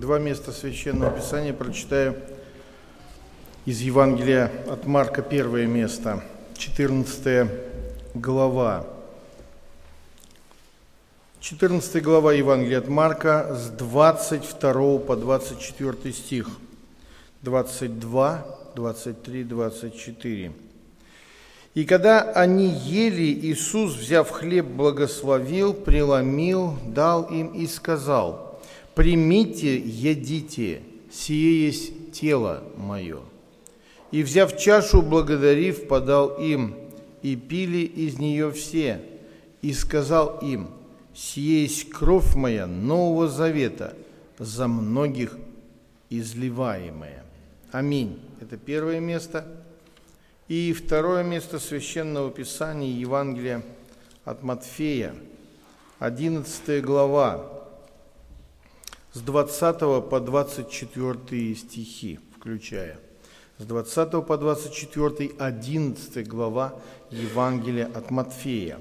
Два места Священного Писания прочитаю из Евангелия от Марка, первое место, 14 глава. 14 глава Евангелия от Марка с 22 по 24 стих, 22, 23, 24. «И когда они ели, Иисус, взяв хлеб, благословил, преломил, дал им и сказал: примите, едите, сие есть тело мое. И, взяв чашу, благодарив, подал им, и пили из нее все, и сказал им: сие есть кровь моя Нового Завета, за многих изливаемая». Аминь. Это первое место. И второе место Священного Писания, Евангелия от Матфея, 11 глава, с 20 по 24 стихи, включая. С 20 по 24, 11 глава Евангелия от Матфея.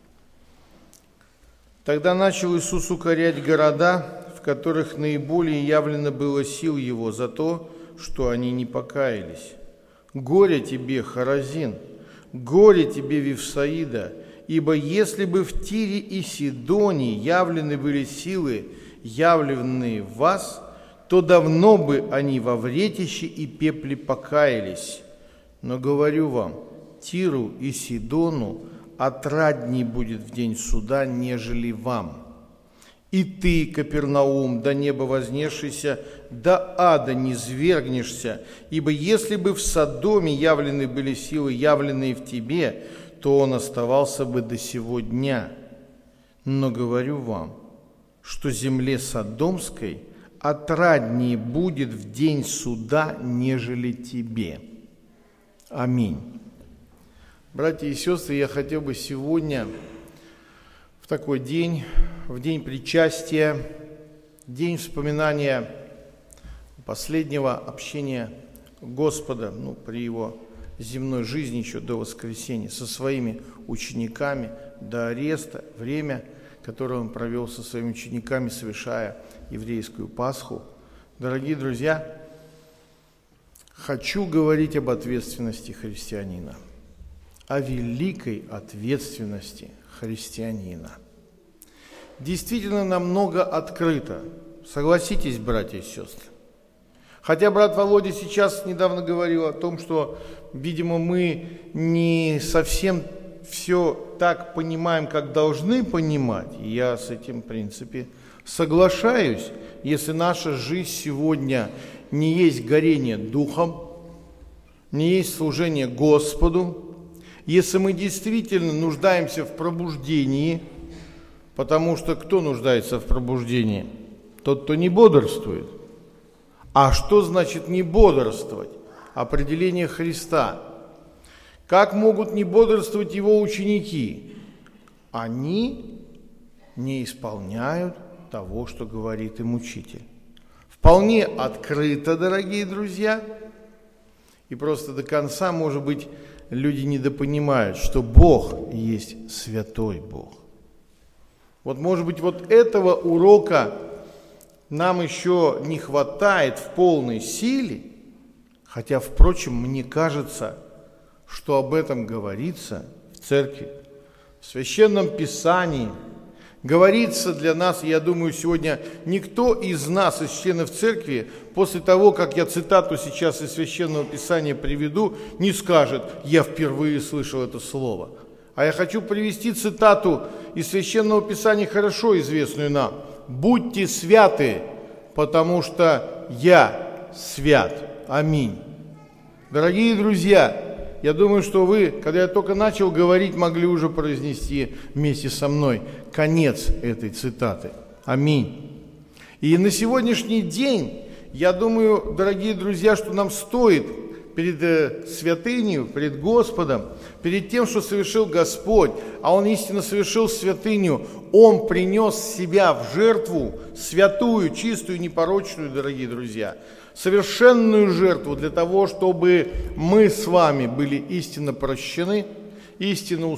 «Тогда начал Иисус укорять города, в которых наиболее явлено было сил Его за то, что они не покаялись. Горе тебе, Хоразин! Горе тебе, Вифсаида! Ибо если бы в Тире и Сидоне явлены были силы, явленные в вас, то давно бы они во вретище и пепле покаялись. Но говорю вам, Тиру и Сидону отрадней будет в день суда, нежели вам. И ты, Капернаум, до неба вознесшийся, до ада не низвергнешься, ибо если бы в Содоме явлены были силы, явленные в тебе, то он оставался бы до сего дня. Но говорю вам, что земле Содомской отраднее будет в день суда, нежели тебе». Аминь. Братья и сестры, я хотел бы сегодня, в такой день, в день причастия, день вспоминания последнего общения Господа, при Его земной жизни еще до воскресения, со своими учениками, до ареста, время, которое Он провел со своими учениками, совершая еврейскую Пасху. Дорогие друзья, хочу говорить об ответственности христианина, о великой ответственности христианина. Действительно, намного открыто. Согласитесь, братья и сестры. Хотя брат Володя сейчас недавно говорил о том, что, видимо, мы не совсем все так понимаем, как должны понимать. И я с этим, в принципе, соглашаюсь. Если наша жизнь сегодня не есть горение духом, не есть служение Господу, если мы действительно нуждаемся в пробуждении, потому что кто нуждается в пробуждении? Тот, кто не бодрствует. А что значит не бодрствовать? Определение Христа. Как могут не бодрствовать Его ученики? Они не исполняют того, что говорит им учитель. Вполне открыто, дорогие друзья. И просто до конца, может быть, люди недопонимают, что Бог есть святой Бог. Вот, может быть, вот этого урока нам еще не хватает в полной силе, хотя, впрочем, мне кажется, что об этом говорится в церкви, в Священном Писании. Говорится для нас, я думаю, сегодня никто из нас, из членов церкви, после того, как я цитату сейчас из Священного Писания приведу, не скажет: я впервые слышал это слово. А я хочу привести цитату из Священного Писания, хорошо известную нам: «Будьте святы, потому что я свят». Аминь. Дорогие друзья, я думаю, что вы, когда я только начал говорить, могли уже произнести вместе со мной конец этой цитаты. Аминь. И на сегодняшний день, я думаю, дорогие друзья, что нам стоит перед святыней, перед Господом, перед тем, что совершил Господь, а Он истинно совершил святыню, Он принес себя в жертву, святую, чистую, непорочную, дорогие друзья, совершенную жертву для того, чтобы мы с вами были истинно прощены, истинно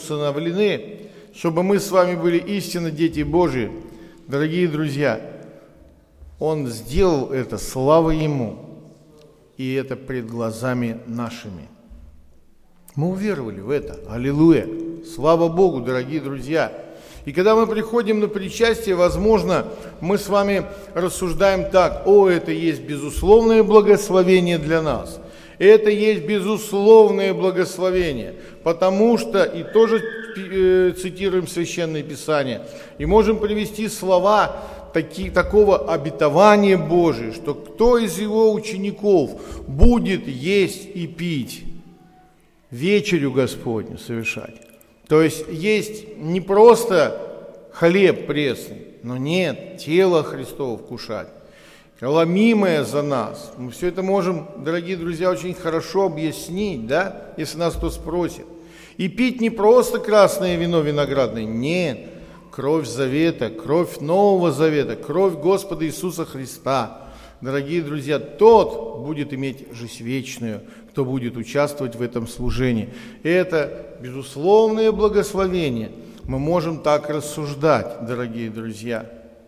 усыновлены, чтобы мы с вами были истинно дети Божии. Дорогие друзья, Он сделал это, слава Ему, и это пред глазами нашими. Мы уверовали в это. Аллилуйя! Слава Богу, дорогие друзья! И когда мы приходим на причастие, возможно, мы с вами рассуждаем так: о, это есть безусловное благословение для нас. Это есть безусловное благословение, потому что, и тоже цитируем Священное Писание, и можем привести слова такого обетования Божия, что кто из Его учеников будет есть и пить, вечерю Господню совершать. То есть не просто хлеб пресный, но нет, тело Христово вкушать, ломимое за нас. Мы все это можем, дорогие друзья, очень хорошо объяснить, да, если нас кто спросит. И пить не просто красное вино виноградное, нет, кровь завета, кровь Нового Завета, кровь Господа Иисуса Христа. Дорогие друзья, тот будет иметь жизнь вечную, кто будет участвовать в этом служении. Это безусловное благословение. Мы можем так рассуждать, дорогие друзья.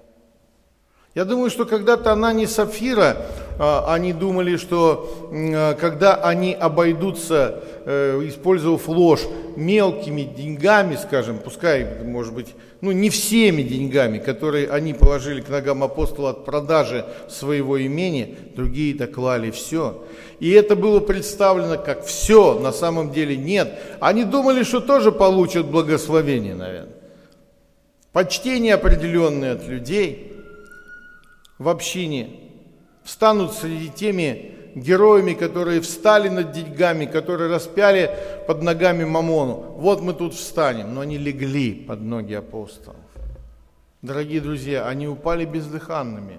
Я думаю, что когда-то Анания и Сапфира, они думали, что когда они обойдутся, использовав ложь, мелкими деньгами, скажем, пускай, может быть, не всеми деньгами, которые они положили к ногам апостола от продажи своего имения, другие-то клали все. И это было представлено как все, на самом деле нет. Они думали, что тоже получат благословение, наверное. Почтение определенное от людей в общине, встанут среди теми героями, которые встали над деньгами, которые распяли под ногами Мамону. Вот мы тут встанем, но они легли под ноги апостолов. Дорогие друзья, они упали бездыханными,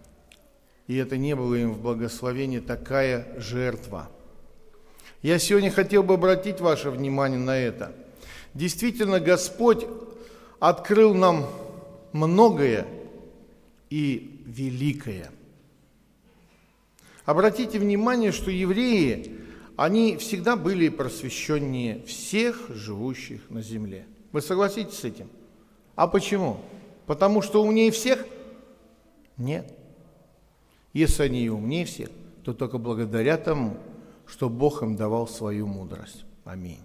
и это не было им в благословении такая жертва. Я сегодня хотел бы обратить ваше внимание на это. Действительно, Господь открыл нам многое и великое. Обратите внимание, что евреи, они всегда были просвещеннее всех живущих на земле. Вы согласитесь с этим? А почему? Потому что умнее всех? Нет. Если они и умнее всех, то только благодаря тому, что Бог им давал свою мудрость. Аминь.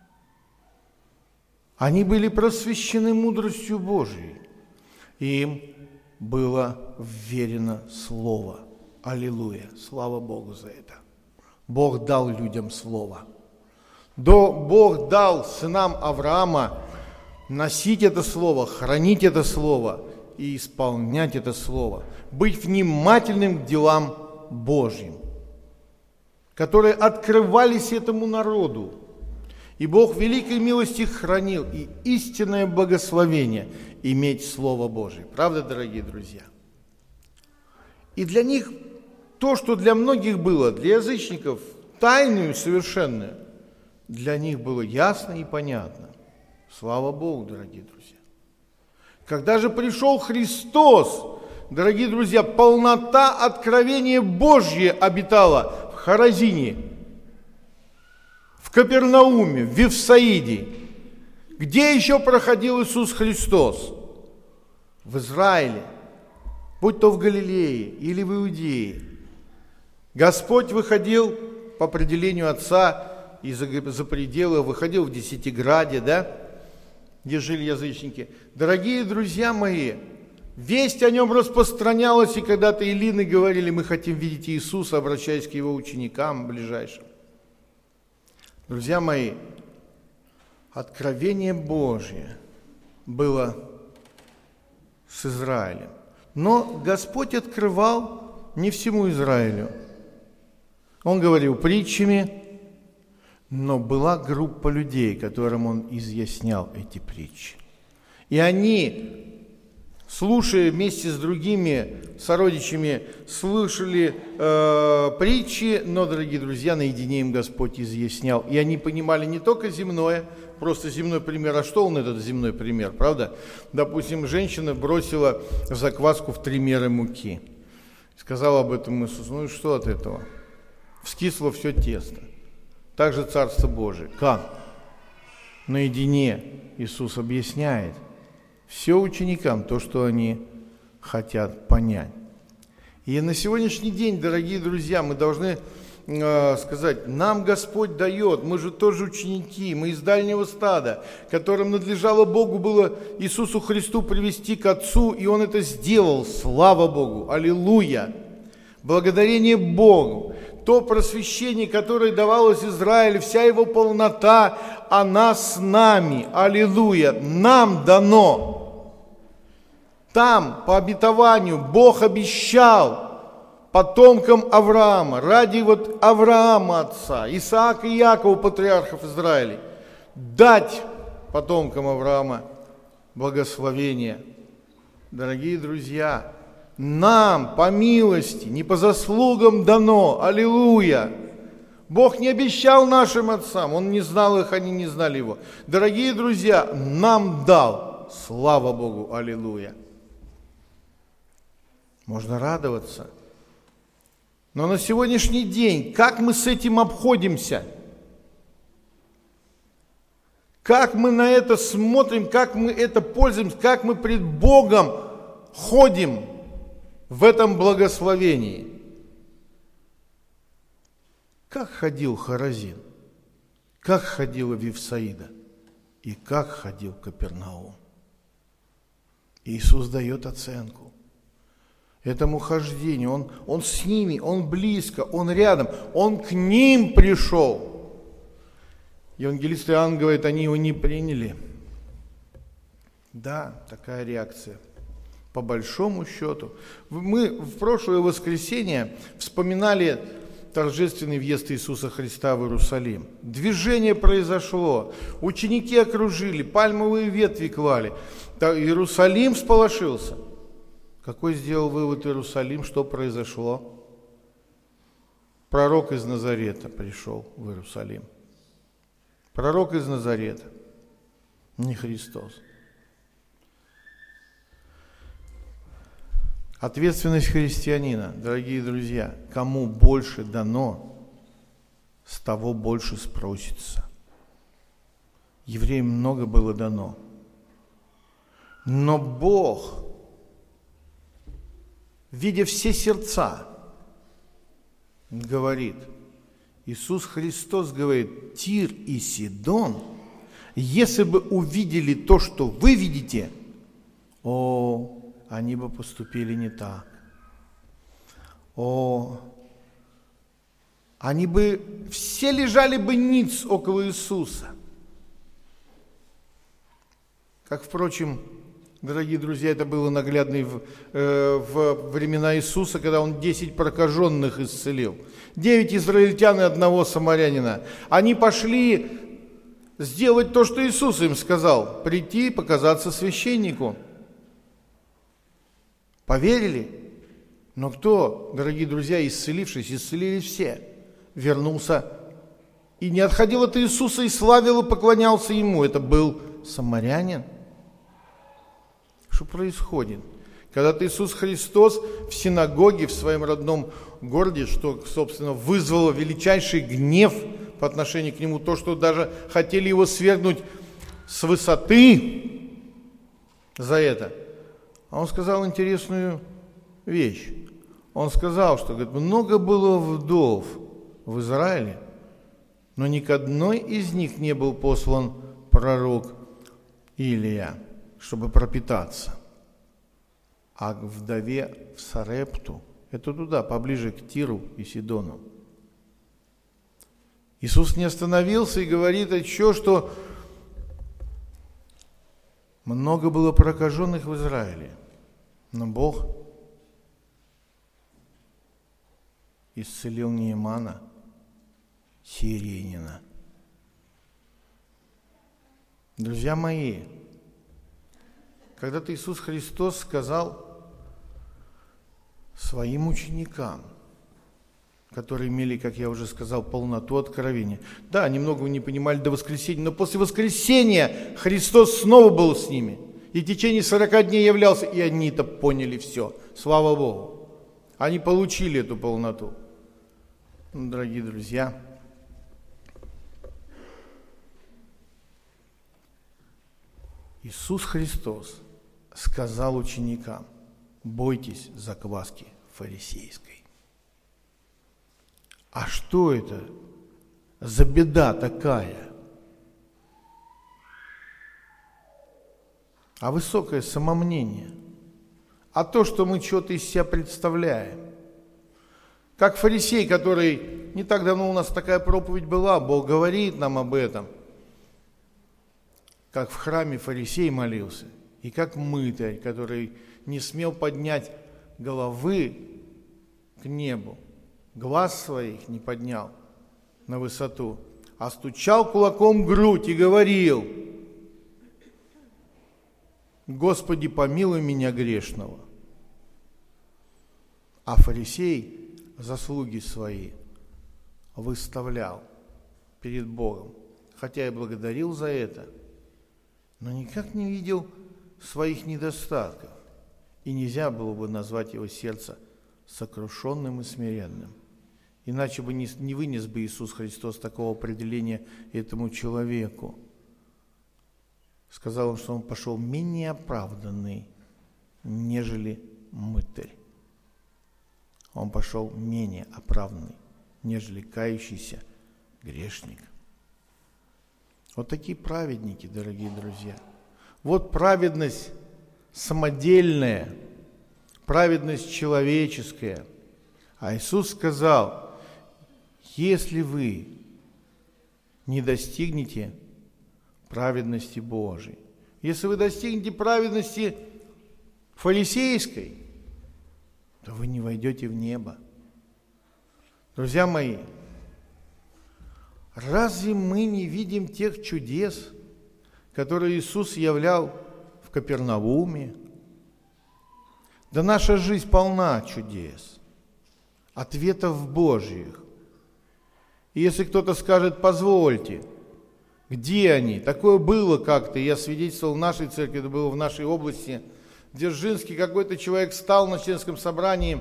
Они были просвещены мудростью Божией, и им было вверено Слово. Аллилуйя! Слава Богу за это! Бог дал людям Слово. Бог дал сынам Авраама носить это Слово, хранить это Слово и исполнять это Слово. Быть внимательным к делам Божьим, которые открывались этому народу. И Бог в великой милости хранил и истинное благословение иметь Слово Божие. Правда, дорогие друзья? И для них то, что для многих было, для язычников, тайную совершенную, для них было ясно и понятно. Слава Богу, дорогие друзья. Когда же пришел Христос, дорогие друзья, полнота откровения Божье обитала в Харазине, в Капернауме, в Вифсаиде. Где еще проходил Иисус Христос? В Израиле, будь то в Галилее или в Иудее. Господь выходил по определению Отца за пределы, выходил в Десятиграде, да, где жили язычники. Дорогие друзья мои, весть о нем распространялась, и когда-то эллины говорили: мы хотим видеть Иисуса, обращаясь к его ученикам ближайшим. Друзья мои, откровение Божье было с Израилем. Но Господь открывал не всему Израилю. Он говорил притчами, но была группа людей, которым Он изъяснял эти притчи. И они, слушая вместе с другими сородичами, слышали притчи, но, дорогие друзья, наедине им Господь изъяснял. И они понимали не только земное, просто земной пример. А что он, этот земной пример, правда? Допустим, женщина бросила закваску в 3 меры муки. Сказал об этом Иисус: ну и что от этого? Вскисло все тесто. Так же Царство Божие. Как? Наедине Иисус объясняет все ученикам то, что они хотят понять. И на сегодняшний день, дорогие друзья, мы должны сказать, нам Господь дает, мы же тоже ученики, мы из дальнего стада, которым надлежало Богу было Иисусу Христу привести к Отцу, и Он это сделал, слава Богу, аллилуйя, благодарение Богу. То просвещение, которое давалось Израилю, вся его полнота, она с нами, аллилуйя, нам дано. Там, по обетованию, Бог обещал потомкам Авраама, ради вот Авраама отца, Исаака и Якова, патриархов Израиля, дать потомкам Авраама благословение. Дорогие друзья, нам по милости, не по заслугам дано, аллилуйя. Бог не обещал нашим отцам, Он не знал их, они не знали Его. Дорогие друзья, нам дал, слава Богу, аллилуйя. Можно радоваться. Но на сегодняшний день, как мы с этим обходимся? Как мы на это смотрим, как мы это пользуемся, как мы пред Богом ходим в этом благословении? Как ходил Хоразин, как ходила Вифсаида и как ходил Капернаум? Иисус дает оценку этому хождению. Он с ними, Он близко, Он рядом, Он к ним пришел. Евангелист Иоанн говорит, они Его не приняли. Да, такая реакция. По большому счету. Мы в прошлое воскресенье вспоминали торжественный въезд Иисуса Христа в Иерусалим. Движение произошло, ученики окружили, пальмовые ветви клали. Иерусалим всполошился. Какой сделал вывод Иерусалим, что произошло? Пророк из Назарета пришел в Иерусалим. Пророк из Назарета, не Христос. Ответственность христианина, дорогие друзья, кому больше дано, с того больше спросится. Евреям много было дано. Но Бог, видя все сердца, говорит, Иисус Христос говорит, Тир и Сидон, если бы увидели то, что вы видите, они бы поступили не так. Они бы все лежали бы ниц около Иисуса. Как, впрочем, дорогие друзья, это было наглядно в времена Иисуса, когда Он 10 прокаженных исцелил. 9 израильтян и 1 самарянина. Они пошли сделать то, что Иисус им сказал, прийти и показаться священнику. Поверили? Но кто, дорогие друзья, исцелившись, исцелили все. Вернулся и не отходил от Иисуса и славил и поклонялся Ему. Это был самарянин. Что происходит? Когда-то Иисус Христос в синагоге в своем родном городе, что, собственно, вызвало величайший гнев по отношению к Нему, то, что даже хотели Его свергнуть с высоты за это. А Он сказал интересную вещь. Он сказал, что говорит, много было вдов в Израиле, но ни к одной из них не был послан пророк Илия, чтобы пропитаться. А к вдове в Сарепту, это туда, поближе к Тиру и Сидону. Иисус не остановился и говорит еще, что много было прокаженных в Израиле, но Бог исцелил Неемана, сирийянина. Друзья мои, когда-то Иисус Христос сказал своим ученикам, которые имели, как я уже сказал, полноту откровения. Да, они многого не понимали до воскресения, но после воскресения Христос снова был с ними. И в течение 40 дней являлся, и они-то поняли все. Слава Богу. Они получили эту полноту. Дорогие друзья, Иисус Христос сказал ученикам, бойтесь закваски фарисейской. А что это за беда такая? А высокое самомнение, а то, что мы что-то из себя представляем. Как фарисей, который не так давно у нас такая проповедь была, Бог говорит нам об этом, как в храме фарисей молился, и как мытарь, который не смел поднять головы к небу, глаз своих не поднял на высоту, а стучал кулаком в грудь и говорил: «Господи, помилуй меня грешного». А фарисей заслуги свои выставлял перед Богом, хотя и благодарил за это, но никак не видел своих недостатков, и нельзя было бы назвать его сердце сокрушенным и смиренным. Иначе бы не вынес бы Иисус Христос такого определения этому человеку. Сказал он, что он пошел менее оправданный, нежели мытарь. Он пошел менее оправданный, нежели кающийся грешник. Вот такие праведники, дорогие друзья. Вот праведность самодельная, праведность человеческая. А Иисус сказал: если вы не достигнете праведности Божией, если вы достигнете праведности фарисейской, то вы не войдете в небо. Друзья мои, разве мы не видим тех чудес, которые Иисус являл в Капернауме? Да наша жизнь полна чудес, ответов Божьих. И если кто-то скажет: позвольте, где они? Такое было как-то, я свидетельствовал в нашей церкви, это было в нашей области, в Дзержинске, какой-то человек встал на членском собрании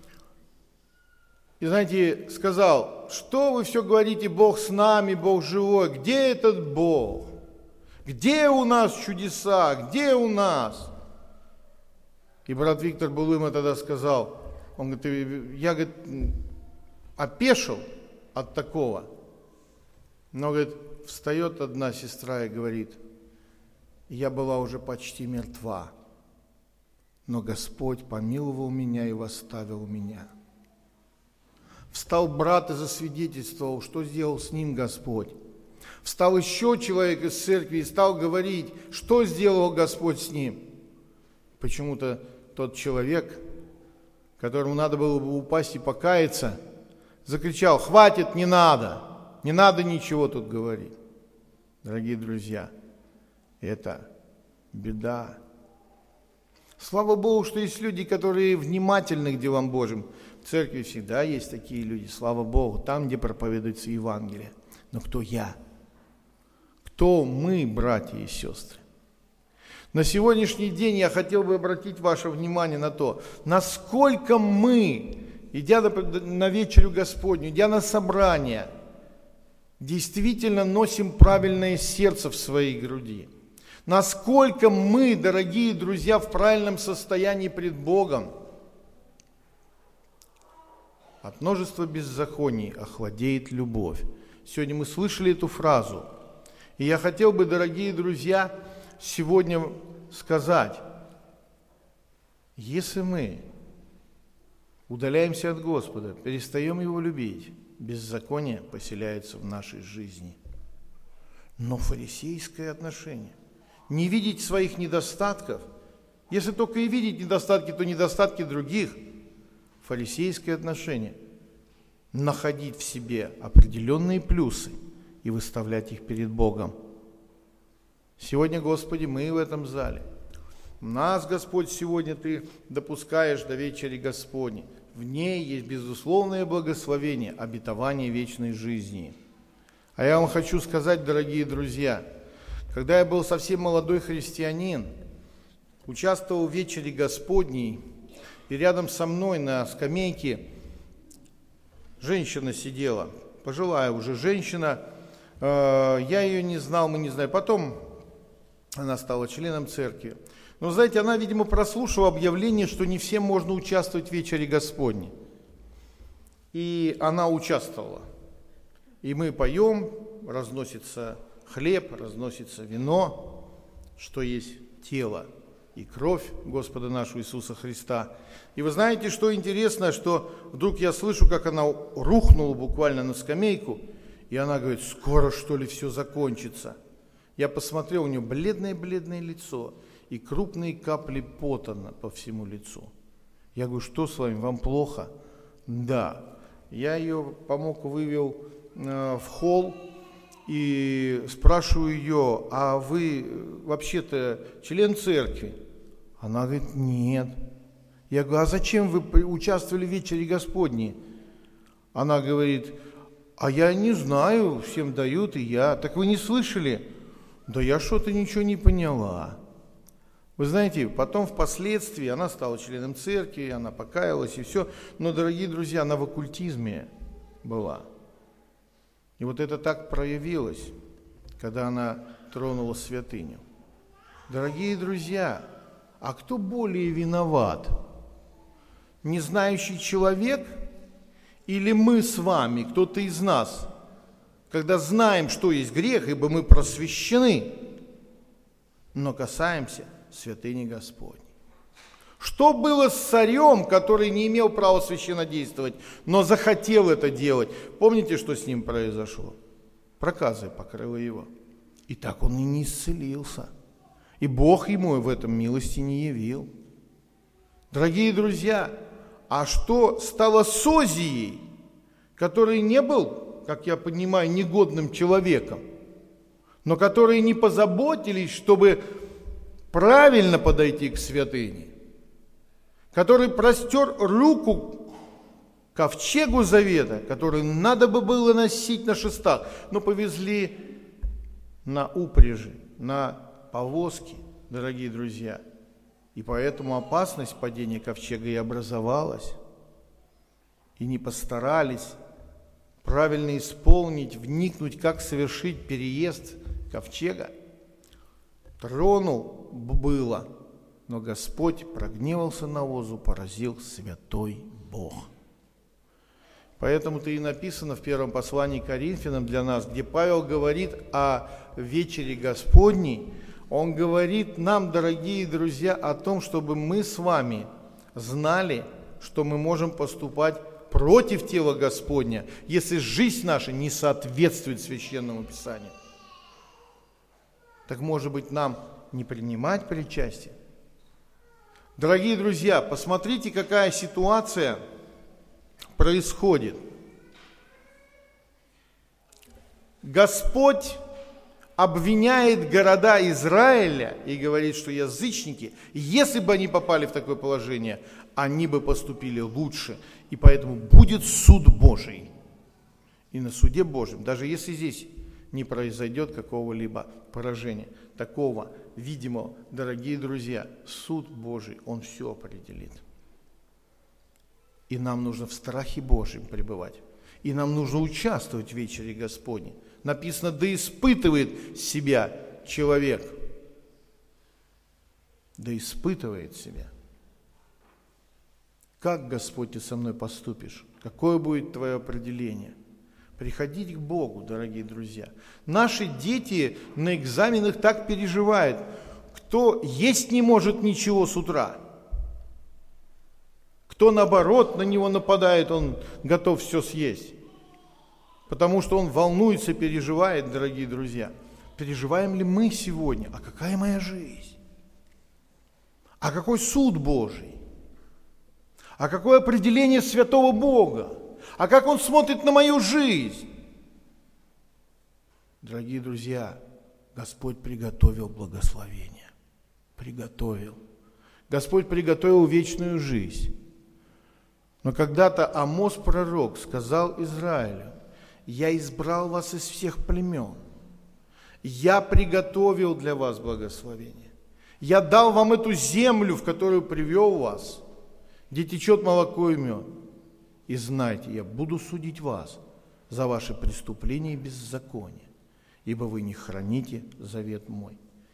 и, знаете, сказал: что вы все говорите, Бог с нами, Бог живой, где этот Бог? Где у нас чудеса? Где у нас? И брат Виктор Булыма тогда сказал, он говорит: я, говорит, опешил от такого. Но, говорит, встает одна сестра и говорит: я была уже почти мертва, но Господь помиловал меня и восставил меня. Встал брат и засвидетельствовал, что сделал с ним Господь. Встал еще человек из церкви и стал говорить, что сделал Господь с ним. Почему-то тот человек, которому надо было бы упасть и покаяться, закричал: хватит, не надо ничего тут говорить. Дорогие друзья, это беда. Слава Богу, что есть люди, которые внимательны к делам Божьим. В церкви всегда есть такие люди, слава Богу, там, где проповедуется Евангелие. Но кто я? Кто мы, братья и сестры? На сегодняшний день я хотел бы обратить ваше внимание на то, насколько мы, идя на вечерю Господню, идя на собрание, действительно носим правильное сердце в своей груди. Насколько мы, дорогие друзья, в правильном состоянии пред Богом. От множества беззаконий охладеет любовь. Сегодня мы слышали эту фразу. И я хотел бы, дорогие друзья, сегодня сказать: если мы удаляемся от Господа, перестаем Его любить, беззаконие поселяется в нашей жизни. Но фарисейское отношение, не видеть своих недостатков, если только и видеть недостатки, то недостатки других, фарисейское отношение, находить в себе определенные плюсы и выставлять их перед Богом. Сегодня, Господи, мы в этом зале. Нас, Господь, сегодня Ты допускаешь до вечери Господней. В ней есть безусловное благословение, обетование вечной жизни. А я вам хочу сказать, дорогие друзья, когда я был совсем молодой христианин, участвовал в вечере Господней, и рядом со мной на скамейке женщина сидела, пожилая уже женщина. Я ее не знал, мы не знали. Потом она стала членом церкви. Но, знаете, она, видимо, прослушала объявление, что не всем можно участвовать в вечере Господней. И она участвовала. И мы поем, разносится хлеб, разносится вино, что есть тело и кровь Господа нашего Иисуса Христа. И вы знаете, что интересно, что вдруг я слышу, как она рухнула буквально на скамейку, и она говорит: скоро, что ли, все закончится. Я посмотрел, у нее бледное-бледное лицо и крупные капли пота по всему лицу. Я говорю: что с вами, вам плохо? Да. Я ее помог, вывел в холл и спрашиваю ее: а вы вообще-то член церкви? Она говорит: нет. Я говорю: а зачем вы участвовали в вечере Господней? Она говорит: а я не знаю, всем дают, и я. Так вы не слышали? Да я что-то ничего не поняла. Вы знаете, потом впоследствии она стала членом церкви, она покаялась и все. Но, дорогие друзья, она в оккультизме была. И вот это так проявилось, когда она тронула святыню. Дорогие друзья, а кто более виноват? Незнающий человек или мы с вами, кто-то из нас, когда знаем, что есть грех, ибо мы просвещены, но касаемся святыни Господней? Что было с царем, который не имел права священнодействовать, но захотел это делать? Помните, что с ним произошло? Проказой покрыла его. И так он и не исцелился. И Бог ему в этом милости не явил. Дорогие друзья, а что стало с Озией, который не был, как я понимаю, негодным человеком, но которые не позаботились, чтобы правильно подойти к святыне, который простер руку к ковчегу завета, который надо бы было носить на шестах, но повезли на упряжи, на повозки, дорогие друзья. И поэтому опасность падения ковчега и образовалась. И не постарались правильно исполнить, вникнуть, как совершить переезд ковчега. Тронул было, но Господь прогневался на Озу, поразил святой Бог. Поэтому-то и написано в первом послании к Коринфянам для нас, где Павел говорит о вечере Господней. Он говорит нам, дорогие друзья, о том, чтобы мы с вами знали, что мы можем поступать против тела Господня, если жизнь наша не соответствует Священному Писанию. Так, может быть, нам не принимать причастие? Дорогие друзья, посмотрите, какая ситуация происходит. Господь обвиняет города Израиля и говорит, что язычники, если бы они попали в такое положение, они бы поступили лучше. И поэтому будет суд Божий. И на суде Божьем, даже если здесь не произойдет какого-либо поражения, такого видимого, дорогие друзья, суд Божий, Он все определит. И нам нужно в страхе Божьем пребывать. И нам нужно участвовать в вечере Господней. Написано: да испытывает себя человек. Да испытывает себя. Как, Господь, ты со мной поступишь? Какое будет твое определение? Приходить к Богу, дорогие друзья. Наши дети на экзаменах так переживают. Кто есть не может ничего с утра. Кто, наоборот, на него нападает, он готов все съесть. Потому что он волнуется, переживает, дорогие друзья. Переживаем ли мы сегодня? А какая моя жизнь? А какой суд Божий? А какое определение святого Бога? А как Он смотрит на мою жизнь? Дорогие друзья, Господь приготовил благословение. Приготовил. Господь приготовил вечную жизнь. Но когда-то Амос пророк сказал Израилю: «Я избрал вас из всех племен. Я приготовил для вас благословение. Я дал вам эту землю, в которую привел вас, где течет молоко и мед. И знайте, я буду судить вас за ваши преступления и беззакония, ибо вы не храните завет мой».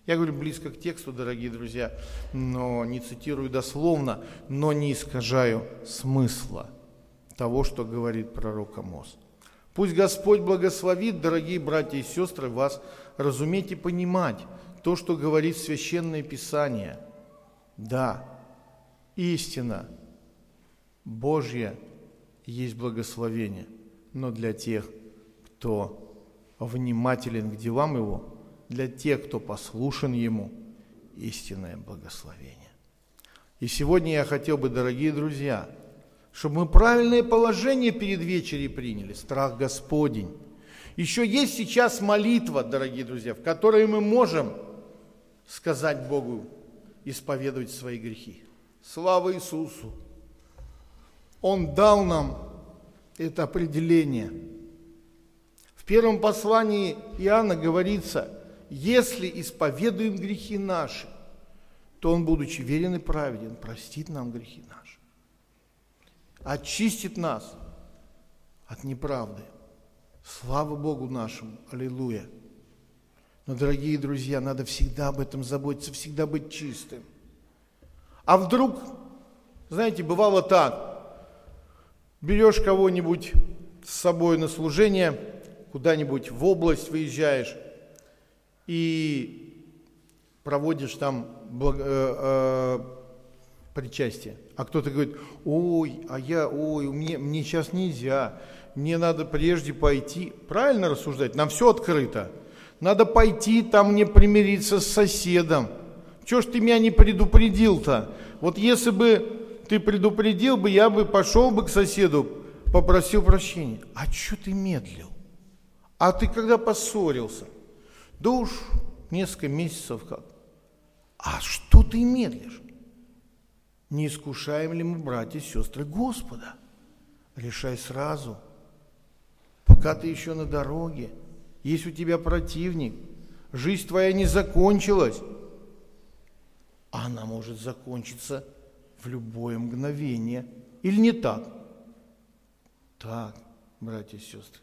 Я говорю близко к тексту, дорогие друзья, но не цитирую дословно, но не искажаю смысла того, что говорит пророк Амос. Пусть Господь благословит, дорогие братья и сестры, вас разуметь и понимать то, что говорит Священное Писание. Да, истина Божья есть благословение, но для тех, кто внимателен к делам Его, для тех, кто послушен Ему, истинное благословение. И сегодня я хотел бы, дорогие друзья, чтобы мы правильное положение перед вечерей приняли, страх Господень. Еще есть сейчас молитва, дорогие друзья, в которой мы можем сказать Богу, исповедовать свои грехи. Слава Иисусу! Он дал нам это определение. В первом послании Иоанна говорится, если исповедуем грехи наши, то Он, будучи верен и праведен, простит нам грехи наши, очистит нас от неправды. Слава Богу нашему! Аллилуйя! Но, дорогие друзья, надо всегда об этом заботиться, всегда быть чистым. А вдруг, знаете, бывало так, берешь кого-нибудь с собой на служение, куда-нибудь в область выезжаешь и проводишь там причастие. А кто-то говорит, мне сейчас нельзя, мне надо прежде пойти. Правильно рассуждать? Нам все открыто. Надо пойти там мне примириться с соседом. Чего ж ты меня не предупредил-то? Вот если бы ты предупредил бы, я бы пошел бы к соседу, попросил прощения. А что ты медлил? А ты когда поссорился? Да уж несколько месяцев как. А что ты медлишь? Не искушаем ли мы, братья и сестры, Господа? Решай сразу, пока ты еще на дороге. Есть у тебя противник, жизнь твоя не закончилась, а она может закончиться в любое мгновение. Или не так? Так, братья и сестры.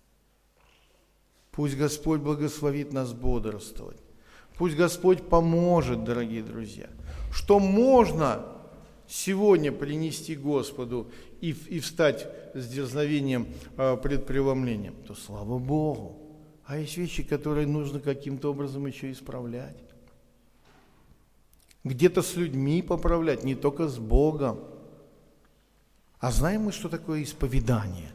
Пусть Господь благословит нас бодрствовать. Пусть Господь поможет, дорогие друзья, что можно сегодня принести Господу и встать с дерзновением пред преломлением, то слава Богу. А есть вещи, которые нужно каким-то образом еще исправлять. Где-то с людьми поправлять, не только с Богом. А знаем мы, что такое исповедание?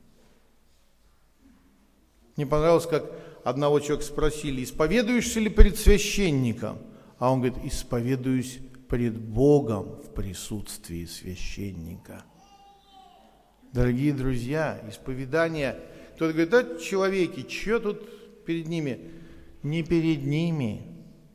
Мне понравилось, как одного человека спросили, исповедуешься ли перед священником? А он говорит, исповедуюсь пред Богом в присутствии священника. Дорогие друзья, исповедание... Кто-то говорит, да, человеки, что тут перед ними? Не перед ними,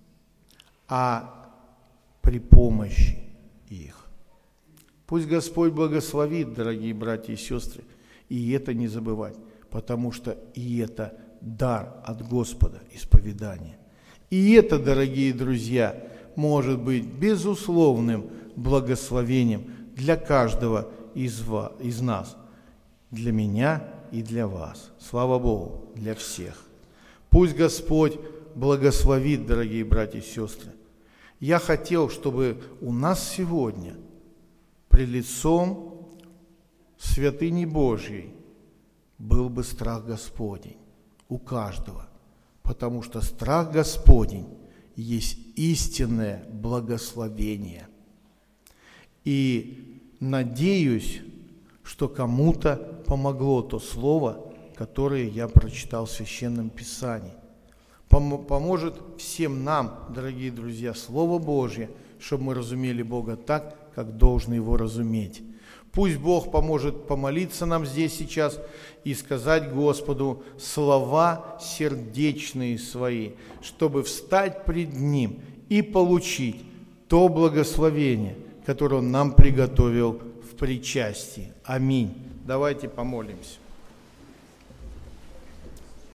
а при помощи их. Пусть Господь благословит, дорогие братья и сестры, и это не забывать, потому что и это дар от Господа, исповедание. И это, дорогие друзья, может быть безусловным благословением для каждого из нас, для меня и для вас. Слава Богу, для всех. Пусть Господь благословит, дорогие братья и сестры. Я хотел, чтобы у нас сегодня пред лицом святыни Божьей был бы страх Господень у каждого, потому что страх Господень есть истинное благословение. И надеюсь, что кому-то помогло то слово, которое я прочитал в Священном Писании. Поможет всем нам, дорогие друзья, Слово Божье, чтобы мы разумели Бога так, как должны Его разуметь. Пусть Бог поможет помолиться нам здесь сейчас и сказать Господу слова сердечные свои, чтобы встать пред Ним и получить то благословение, которое Он нам приготовил в причастии. Аминь. Давайте помолимся.